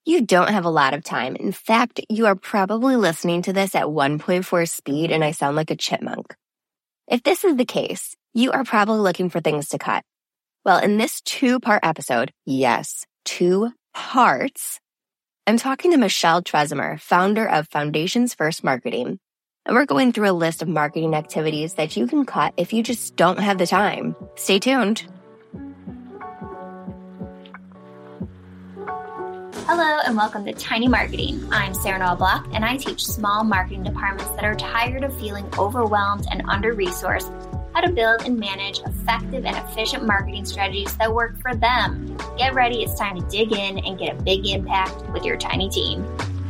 You don't have a lot of time. In fact, you are probably listening to this at 1.4 speed and I sound like a chipmunk. If this is the case, you are probably looking for things to cut. Well, in this 2-part episode, yes, 2 parts, I'm talking to Michelle Tresemer, founder of Foundations First Marketing. And we're going through a list of marketing activities that you can cut if you just don't have the time. Stay tuned. Hello and welcome to Tiny Marketing. I'm Sarah Noel Block and I teach small marketing departments that are tired of feeling overwhelmed and under-resourced how to build and manage effective and efficient marketing strategies that work for them. Get ready, it's time to dig in and get a big impact with your tiny team.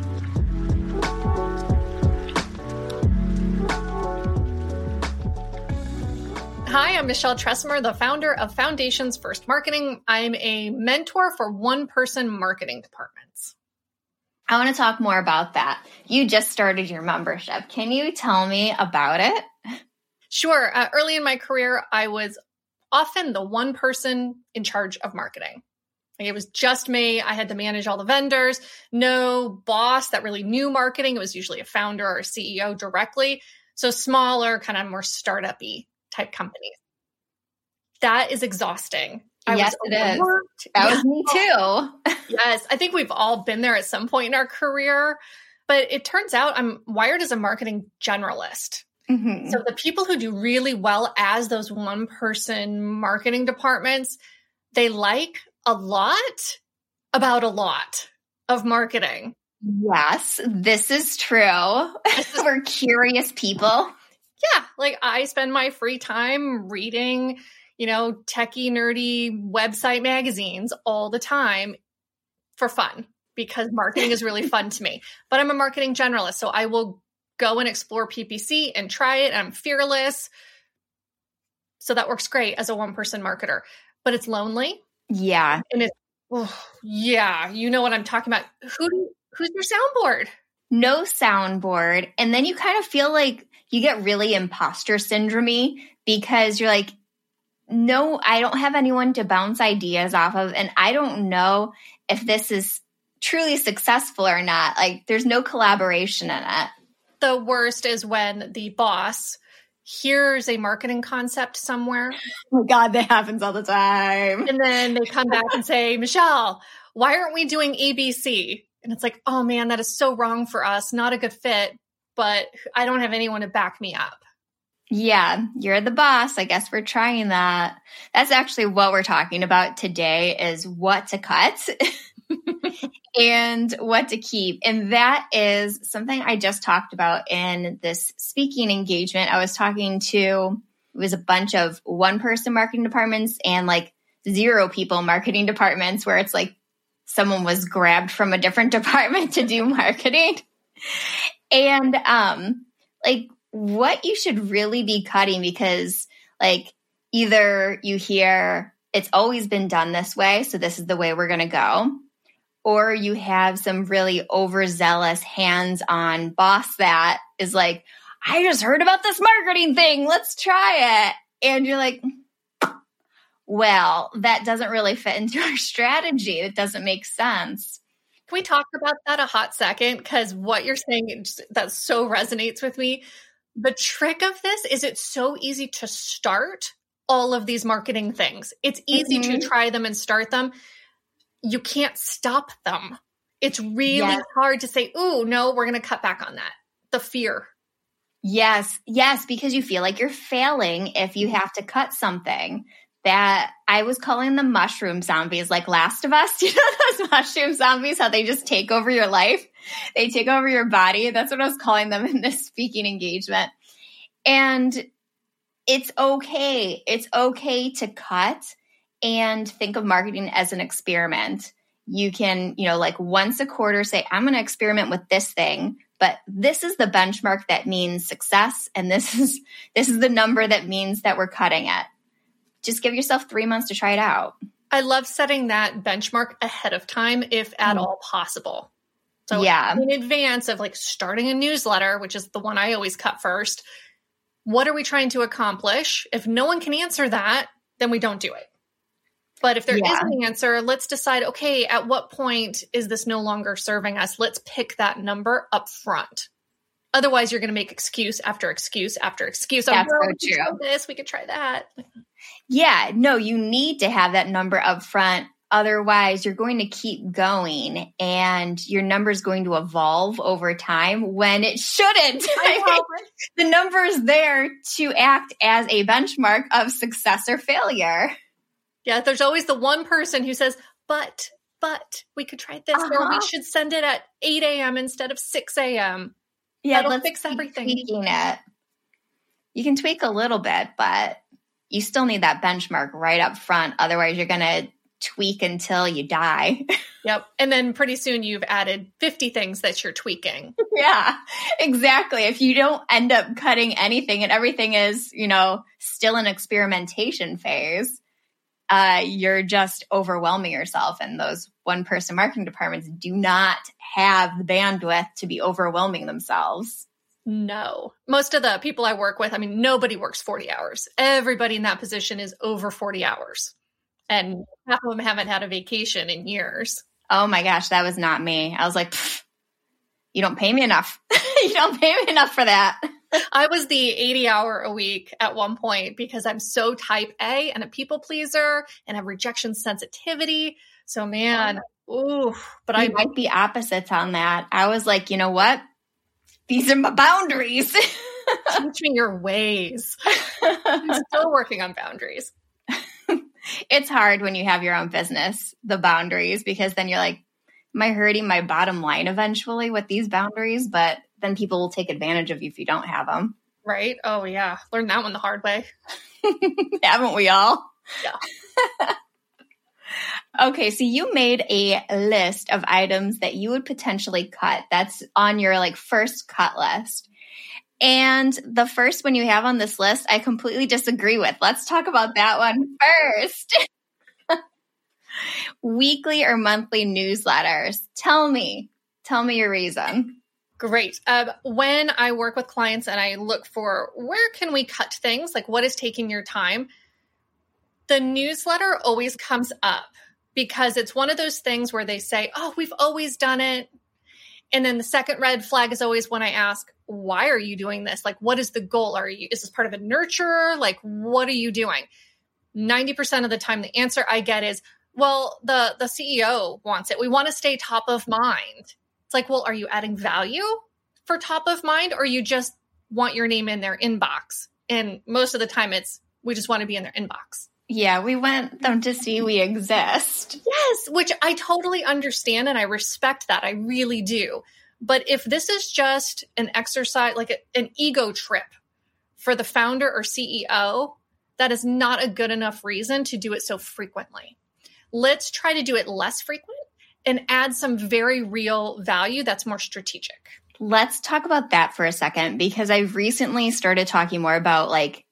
Hi, I'm Michelle Tresemer, the founder of Foundations First Marketing. I'm a mentor for one-person marketing departments. I want to talk more about that. You just started your membership. Can you tell me about it? Sure. Early in my career, I was often the one person in charge of marketing. It was just me. I had to manage all the vendors. No boss that really knew marketing. It was usually a founder or a CEO directly. So smaller, kind of more startup-y type companies. That is exhausting. Yes, it is. That was me too. Yes. I think we've all been there at some point in our career, but it turns out I'm wired as a marketing generalist. Mm-hmm. So the people who do really well as those one-person marketing departments, they like a lot about a lot of marketing. Yes, this is true. We're curious people. Yeah, like I spend my free time reading, techie, nerdy website magazines all the time for fun because marketing is really fun to me. But I'm a marketing generalist, so I will go and explore PPC and try it. And I'm fearless. So that works great as a one-person marketer. But it's lonely. Yeah. And it's, you know what I'm talking about. Who's your soundboard? No soundboard. And then you kind of feel like you get really imposter syndrome-y because you're like, no, I don't have anyone to bounce ideas off of. And I don't know if this is truly successful or not. Like there's no collaboration in it. The worst is when the boss hears a marketing concept somewhere. Oh my God, that happens all the time. And then they come back and say, Michelle, why aren't we doing ABC? And it's like, oh man, that is so wrong for us. Not a good fit, but I don't have anyone to back me up. Yeah, you're the boss. I guess we're trying that. That's actually what we're talking about today is what to cut and what to keep. And that is something I just talked about in this speaking engagement. I was talking to, it was a bunch of one-person marketing departments and like 0 people marketing departments where it's like, someone was grabbed from a different department to do marketing. And like what you should really be cutting because like either you hear it's always been done this way, so this is the way we're going to go, or you have some really overzealous hands-on boss that is like, I just heard about this marketing thing. Let's try it. And you're like, well, that doesn't really fit into our strategy. It doesn't make sense. Can we talk about that a hot second? Because what you're saying, that so resonates with me. The trick of this is it's so easy to start all of these marketing things. It's easy to try them and start them. You can't stop them. It's really hard to say, ooh, no, we're going to cut back on that. The fear. Yes, because you feel like you're failing if you have to cut something. That I was calling them mushroom zombies, like Last of Us. You know those mushroom zombies, how they just take over your life? They take over your body. That's what I was calling them in this speaking engagement. And it's okay. It's okay to cut and think of marketing as an experiment. You can, like once a quarter say, I'm going to experiment with this thing, but this is the benchmark that means success. And this is the number that means that we're cutting it. Just give yourself 3 months to try it out. I love setting that benchmark ahead of time, if at all possible. So in advance of like starting a newsletter, which is the one I always cut first, what are we trying to accomplish? If no one can answer that, then we don't do it. But if there is an answer, let's decide, okay, at what point is this no longer serving us? Let's pick that number up front. Otherwise, you're going to make excuse after excuse after excuse. That's so we could try true. this, we could try that. Yeah, no, you need to have that number up front. Otherwise, you're going to keep going and your number is going to evolve over time when it shouldn't. The number is there to act as a benchmark of success or failure. Yeah, there's always the one person who says, but we could try this, or we should send it at 8 a.m. instead of 6 a.m. Yeah, that'll fix everything. Tweaking it. You can tweak a little bit, but you still need that benchmark right up front. Otherwise, you're going to tweak until you die. Yep. And then pretty soon you've added 50 things that you're tweaking. Yeah, exactly. If you don't end up cutting anything and everything is, still in experimentation phase, you're just overwhelming yourself. And those one-person marketing departments do not have the bandwidth to be overwhelming themselves. No. Most of the people I work with, nobody works 40 hours. Everybody in that position is over 40 hours. And half of them haven't had a vacation in years. Oh my gosh, that was not me. I was like, you don't pay me enough. You don't pay me enough for that. I was the 80-hour a week at one point because I'm so type A and a people pleaser and have rejection sensitivity. So man, but I might be opposites on that. I was like, you know what? These are my boundaries. Teach me your ways. I'm still working on boundaries. It's hard when you have your own business, the boundaries, because then you're like, am I hurting my bottom line eventually with these boundaries? But then people will take advantage of you if you don't have them. Right? Oh, yeah. Learned that one the hard way. Haven't we all? Yeah. Okay, so you made a list of items that you would potentially cut. That's on your first cut list. And the first one you have on this list, I completely disagree with. Let's talk about that one first. Weekly or monthly newsletters. Tell me your reason. Great. When I work with clients and I look for where can we cut things, what is taking your time, the newsletter always comes up because it's one of those things where they say, oh, we've always done it. And then the second red flag is always when I ask, why are you doing this? What is the goal? Is this part of a nurture? What are you doing? 90% of the time, the answer I get is, well, the CEO wants it. We want to stay top of mind. It's well, are you adding value for top of mind, or you just want your name in their inbox? And most of the time we just want to be in their inbox. Yeah, we want them to see we exist. Yes, which I totally understand and I respect that. I really do. But if this is just an exercise, an ego trip for the founder or CEO, that is not a good enough reason to do it so frequently. Let's try to do it less frequent and add some very real value that's more strategic. Let's talk about that for a second, because I've recently started talking more about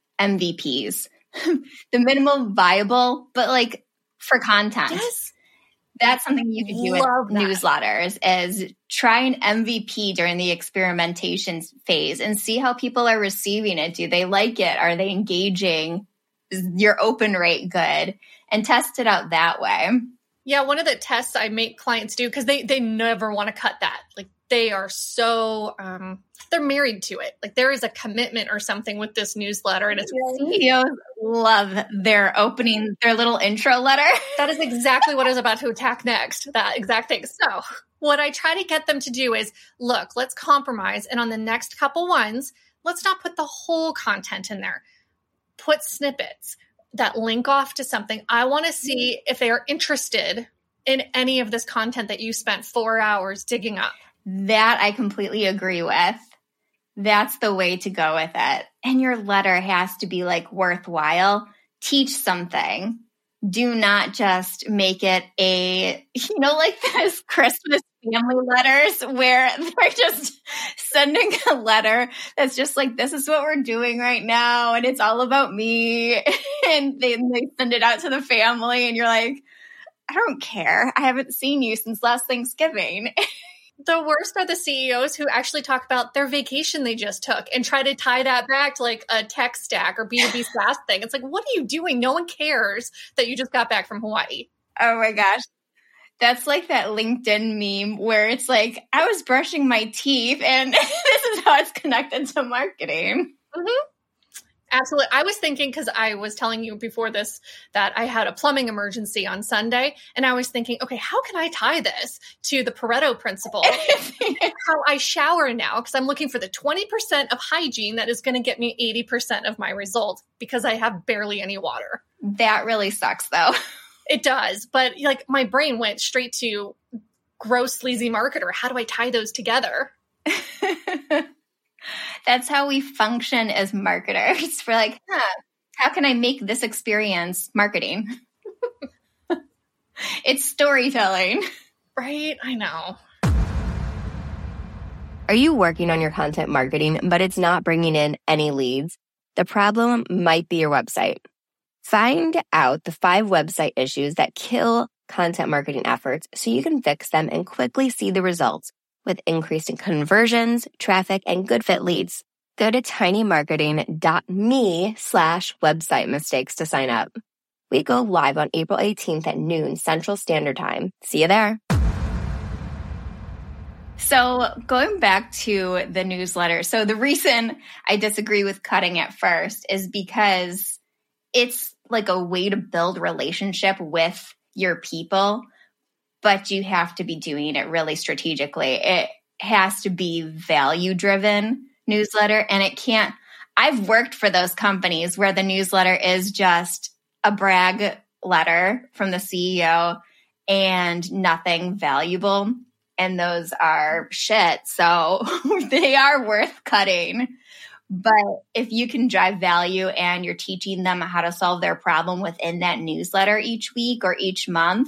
MVPs, the minimal viable, but for content. Yes. That's something you could do with newsletters, is try an MVP during the experimentation phase and see how people are receiving it. Do they like it? Are they engaging? Is your open rate good? And test it out that way. Yeah, one of the tests I make clients do, because they never want to cut that. They are so, they're married to it. There is a commitment or something with this newsletter. And it's CEOs love their little intro letter. That is exactly what I was about to attack next, that exact thing. So what I try to get them to do is, look, let's compromise. And on the next couple ones, let's not put the whole content in there. Put snippets that link off to something. I want to see if they are interested in any of this content that you spent 4 hours digging up. That I completely agree with. That's the way to go with it. And your letter has to be worthwhile. Teach something. Do not just make it those Christmas family letters where they're just sending a letter that's just this is what we're doing right now. And it's all about me. And they send it out to the family and you're like, I don't care. I haven't seen you since last Thanksgiving. The worst are the CEOs who actually talk about their vacation they just took and try to tie that back to like a tech stack or B2B SaaS thing. It's like, what are you doing? No one cares that you just got back from Hawaii. Oh my gosh. That's like that LinkedIn meme where it's like, I was brushing my teeth and this is how it's connected to marketing. Mm-hmm. Absolutely. I was thinking, because I was telling you before this that I had a plumbing emergency on Sunday, and I was thinking, okay, how can I tie this to the Pareto principle? How I shower now, because I'm looking for the 20% of hygiene that is going to get me 80% of my result because I have barely any water. That really sucks, though. It does. But like my brain went straight to gross, sleazy marketer. How do I tie those together? That's how we function as marketers. We're like, how can I make this experience marketing? It's storytelling. Right? I know. Are you working on your content marketing, but it's not bringing in any leads? The problem might be your website. Find out the 5 website issues that kill content marketing efforts so you can fix them and quickly see the results with increasing conversions, traffic, and good fit leads. Go to tinymarketing.me/website mistakes to sign up. We go live on April 18th at noon Central Standard Time. See you there. So going back to the newsletter. So the reason I disagree with cutting at first is because it's like a way to build relationship with your people, but you have to be doing it really strategically. It has to be value-driven newsletter, and it can't. I've worked for those companies where the newsletter is just a brag letter from the CEO and nothing valuable, and those are shit. So they are worth cutting. But if you can drive value and you're teaching them how to solve their problem within that newsletter each week or each month,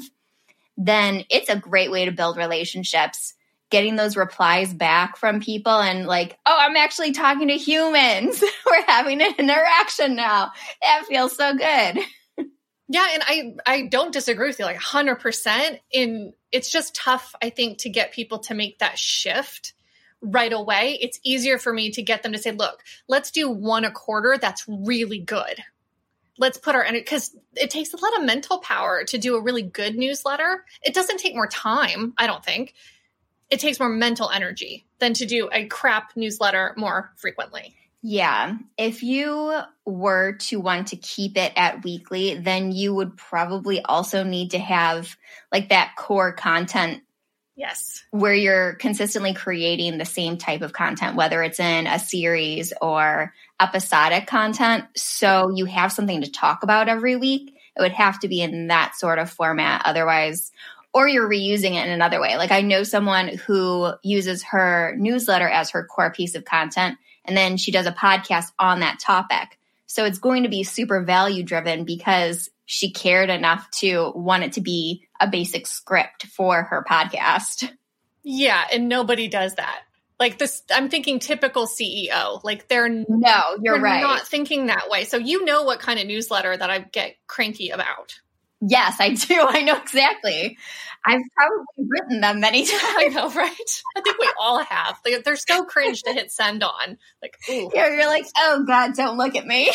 then it's a great way to build relationships. Getting those replies back from people and like, oh, I'm actually talking to humans. We're having an interaction now. That feels so good. Yeah, and I don't disagree with you like 100%. It's just tough, I think, to get people to make that shift right away. It's easier for me to get them to say, look, let's do 1 a quarter. That's really good. Let's put our energy, because it takes a lot of mental power to do a really good newsletter. It doesn't take more time, I don't think. It takes more mental energy than to do a crap newsletter more frequently. Yeah. If you were to want to keep it at weekly, then you would probably also need to have like that core content. Yes. Where you're consistently creating the same type of content, whether it's in a series or episodic content. So you have something to talk about every week. It would have to be in that sort of format. Otherwise, or you're reusing it in another way. Like I know someone who uses her newsletter as her core piece of content, and then she does a podcast on that topic. So it's going to be super value driven because she cared enough to want it to be a basic script for her podcast. Yeah, and nobody does that. Like this, I'm thinking typical CEO. Like they're right. Not thinking that way. So you know what kind of newsletter that I get cranky about. Yes, I do. I know exactly. I've probably written them many times. I know, right? I think we all have. They're so cringe to hit send on. Like, ooh. Yeah, you're like, oh God, don't look at me.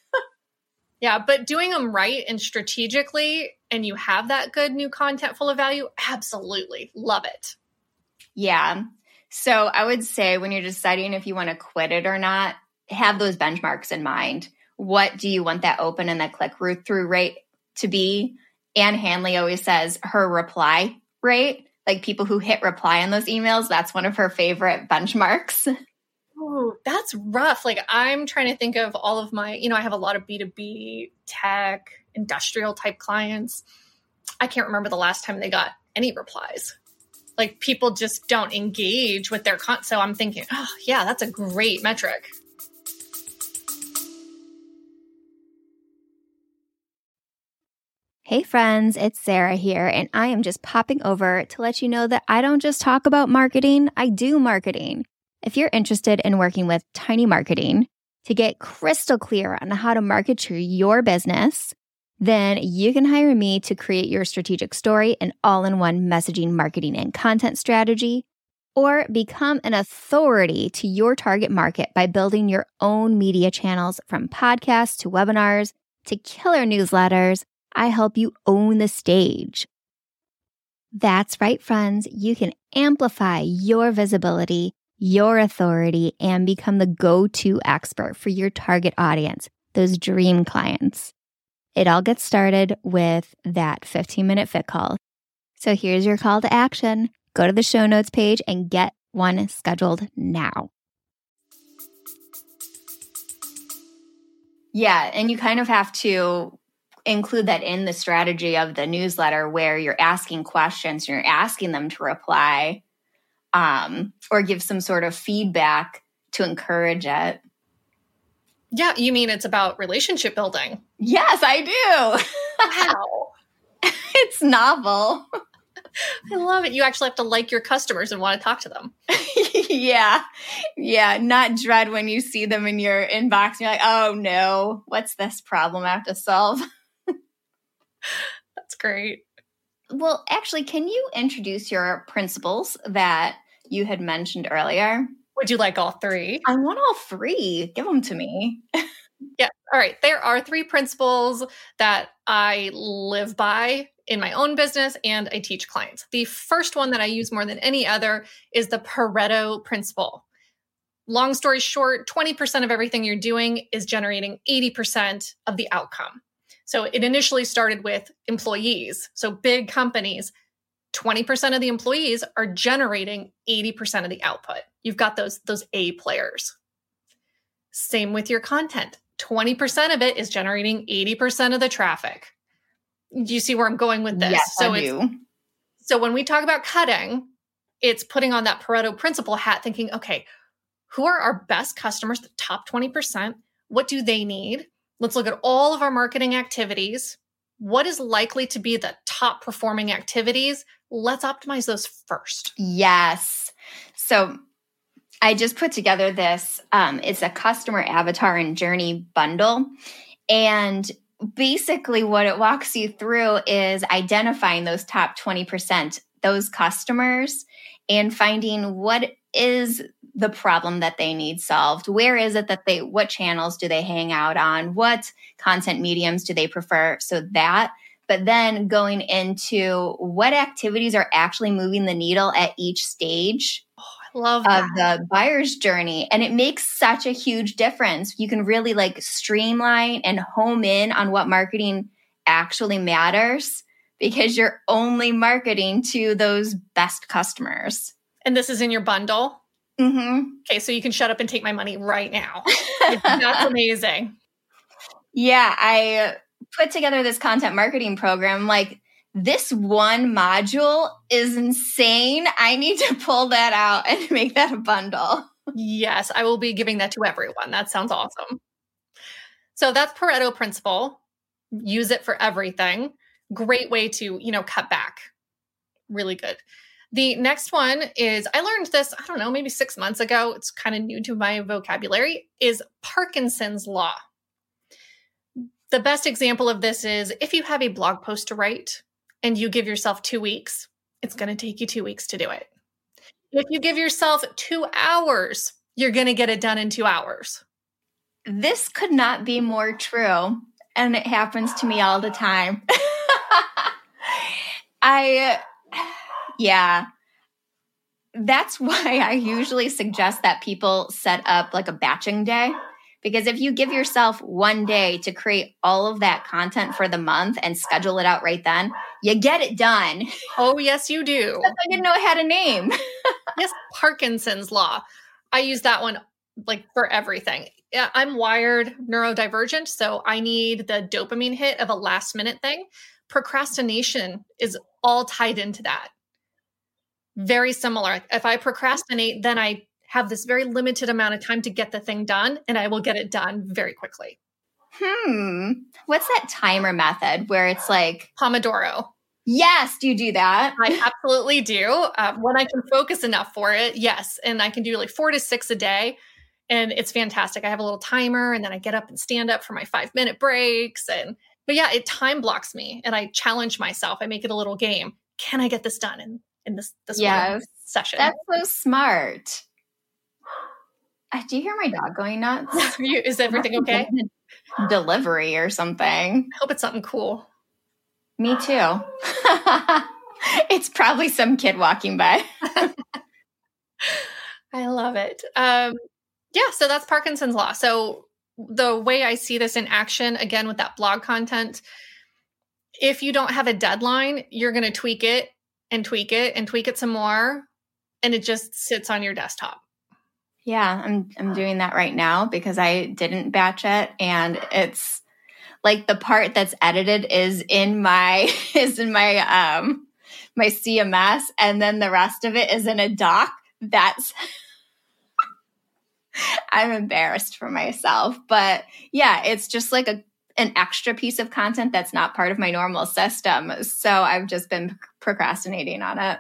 Yeah, but doing them right and strategically, and you have that good new content full of value, absolutely. Love it. Yeah. So I would say when you're deciding if you want to quit it or not, have those benchmarks in mind. What do you want that open and that click-through rate to be? Anne Hanley always says her reply rate, like people who hit reply on those emails, that's one of her favorite benchmarks. Oh, that's rough. Like I'm trying to think of all of my, I have a lot of B2B tech, industrial type clients. I can't remember the last time they got any replies. Like people just don't engage with their content. So I'm thinking, oh yeah, that's a great metric. Hey friends, it's Sarah here, and I am just popping over to let you know that I don't just talk about marketing, I do marketing. If you're interested in working with Tiny Marketing to get crystal clear on how to market to your business, then you can hire me to create your strategic story and all-in-one messaging, marketing, and content strategy. Or become an authority to your target market by building your own media channels from podcasts to webinars to killer newsletters. I help you own the stage. That's right, friends. You can amplify your visibility, your authority, and become the go-to expert for your target audience, those dream clients. It all gets started with that 15-minute fit call. So here's your call to action. Go to the show notes page and get one scheduled now. Yeah, and you kind of have to include that in the strategy of the newsletter where you're asking questions, you're asking them to reply or give some sort of feedback to encourage it. Yeah, you mean it's about relationship building? Yes, I do. Wow. It's novel. I love it. You actually have to like your customers and want to talk to them. Yeah. Not dread when you see them in your inbox and you're like, oh no, what's this problem I have to solve? That's great. Well, actually, can you introduce your principles that you had mentioned earlier? Would you like all three? I want all three. Give them to me. Yeah. All right. There are 3 principles that I live by in my own business and I teach clients. The first one that I use more than any other is the Pareto principle. Long story short, 20% of everything you're doing is generating 80% of the outcome. So it initially started with employees. So big companies, 20% of the employees are generating 80% of the output. You've got those A players. Same with your content. 20% of it is generating 80% of the traffic. Do you see where I'm going with this? Yes, I do. So when we talk about cutting, it's putting on that Pareto principle hat, thinking, okay, who are our best customers, the top 20%? What do they need? Let's look at all of our marketing activities. What is likely to be the top performing activities? Let's optimize those first. Yes. So I just put together this. It's a customer avatar and journey bundle. And basically what it walks you through is identifying those top 20%, those customers, and finding what is the problem that they need solved. Where is it that what channels do they hang out on? What content mediums do they prefer? But then going into what activities are actually moving the needle at each stage Love of the buyer's journey. And it makes such a huge difference. You can really streamline and home in on what marketing actually matters because you're only marketing to those best customers. And this is in your bundle? Mm-hmm. Okay, so you can shut up and take my money right now. That's amazing. Yeah, I put together this content marketing program. This one module is insane. I need to pull that out and make that a bundle. Yes, I will be giving that to everyone. That sounds awesome. So that's Pareto principle. Use it for everything. Great way to, cut back. Really good. The next one is, I learned this, I don't know, maybe 6 months ago. It's kind of new to my vocabulary, is Parkinson's law. The best example of this is if you have a blog post to write and you give yourself 2 weeks, it's going to take you 2 weeks to do it. If you give yourself 2 hours, you're going to get it done in 2 hours. This could not be more true. And it happens to me all the time. That's why I usually suggest that people set up a batching day. Because if you give yourself 1 day to create all of that content for the month and schedule it out right then, you get it done. Oh, yes, you do. I didn't know it had a name. Yes, Parkinson's law. I use that one for everything. Yeah, I'm wired neurodivergent, so I need the dopamine hit of a last minute thing. Procrastination is all tied into that. Very similar. If I procrastinate, then I have this very limited amount of time to get the thing done, and I will get it done very quickly. What's that timer method where it's Pomodoro? Yes. Do you do that? I absolutely do. When I can focus enough for it, yes. And I can do 4 to 6 a day. And it's fantastic. I have a little timer and then I get up and stand up for my 5-minute breaks. But yeah, it time blocks me and I challenge myself. I make it a little game. Can I get this done in this yes. way? session. That's so smart. Do you hear my dog going nuts? Is everything okay? Delivery or something. I hope it's something cool. Me too. It's probably some kid walking by. I love it. So that's Parkinson's law. So the way I see this in action, again, with that blog content, if you don't have a deadline, you're going to tweak it and tweak it and tweak it some more. And it just sits on your desktop. Yeah, I'm doing that right now because I didn't batch it, and it's like the part that's edited is in my my CMS, and then the rest of it is in a doc. I'm embarrassed for myself, but yeah, it's just like an extra piece of content that's not part of my normal system. So I've just been procrastinating on it.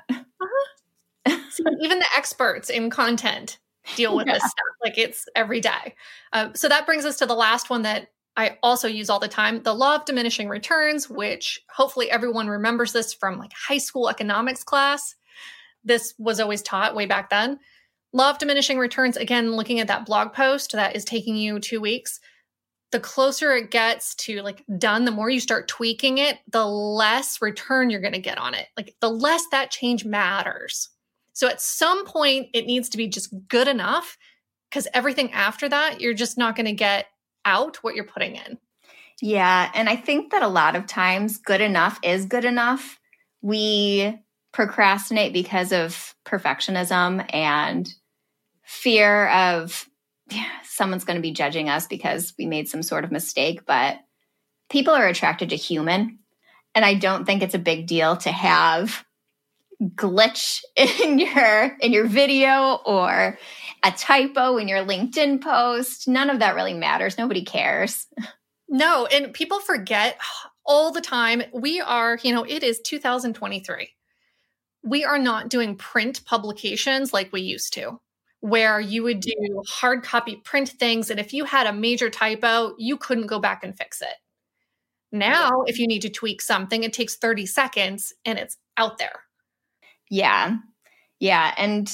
So even the experts in content deal with this stuff. Like it's every day. So that brings us to the last one that I also use all the time, the law of diminishing returns, which hopefully everyone remembers this from like high school economics class. This was always taught way back then. Law of diminishing returns, again, looking at that blog post that is taking you 2 weeks, the closer it gets to like done, the more you start tweaking it, the less return you're going to get on it. Like the less that change matters. So at some point, it needs to be just good enough, because everything after that, you're just not going to get out what you're putting in. Yeah. And I think that a lot of times good enough is good enough. We procrastinate because of perfectionism and fear of someone's going to be judging us because we made some sort of mistake. But people are attracted to human. And I don't think it's a big deal to have glitch in your video or a typo in your LinkedIn post. None of that really matters. Nobody cares. No, and people forget all the time. We are, it is 2023. We are not doing print publications like we used to, where you would do hard copy print things. And if you had a major typo, you couldn't go back and fix it. Now, if you need to tweak something, it takes 30 seconds and it's out there. Yeah. Yeah. And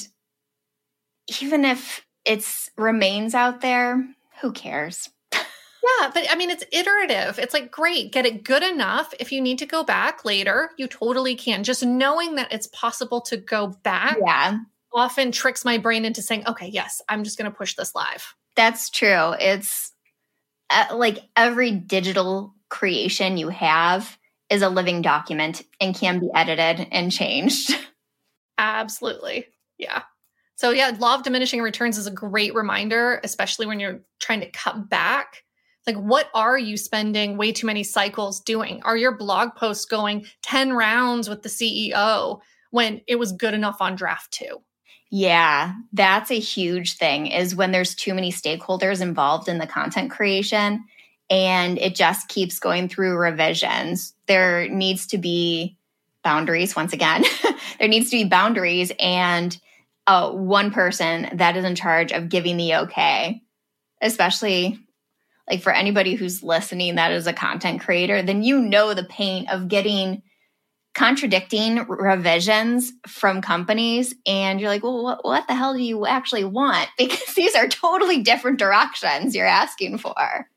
even if it remains out there, who cares? Yeah. But I mean, it's iterative. It's like, great, get it good enough. If you need to go back later, you totally can. Just knowing that it's possible to go back often tricks my brain into saying, okay, yes, I'm just going to push this live. That's true. It's like every digital creation you have is a living document and can be edited and changed. Absolutely. Yeah. So yeah, law of diminishing returns is a great reminder, especially when you're trying to cut back. Like, what are you spending way too many cycles doing? Are your blog posts going 10 rounds with the CEO when it was good enough on draft 2? Yeah, that's a huge thing, is when there's too many stakeholders involved in the content creation and it just keeps going through revisions. There needs to be boundaries. Once again, there needs to be boundaries and one person that is in charge of giving the okay, especially like for anybody who's listening that is a content creator, then you know the pain of getting contradicting revisions from companies. And you're like, well, what the hell do you actually want? Because these are totally different directions you're asking for.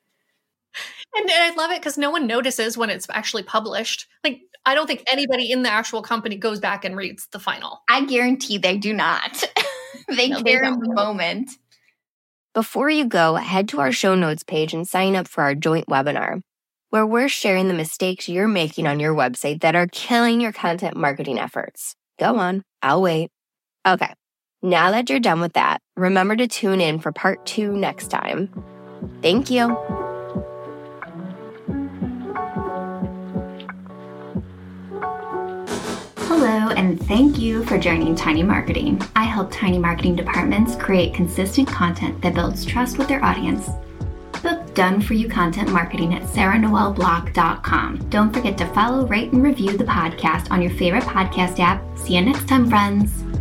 And I love it because no one notices when it's actually published. Like, I don't think anybody in the actual company goes back and reads the final. I guarantee they do not. They care in the moment. Before you go, head to our show notes page and sign up for our joint webinar, where we're sharing the mistakes you're making on your website that are killing your content marketing efforts. Go on, I'll wait. Okay, now that you're done with that, remember to tune in for part 2 next time. Thank you. Hello, and thank you for joining Tiny Marketing. I help tiny marketing departments create consistent content that builds trust with their audience. Book Done For You Content Marketing at sarahnoelblock.com. Don't forget to follow, rate, and review the podcast on your favorite podcast app. See you next time, friends.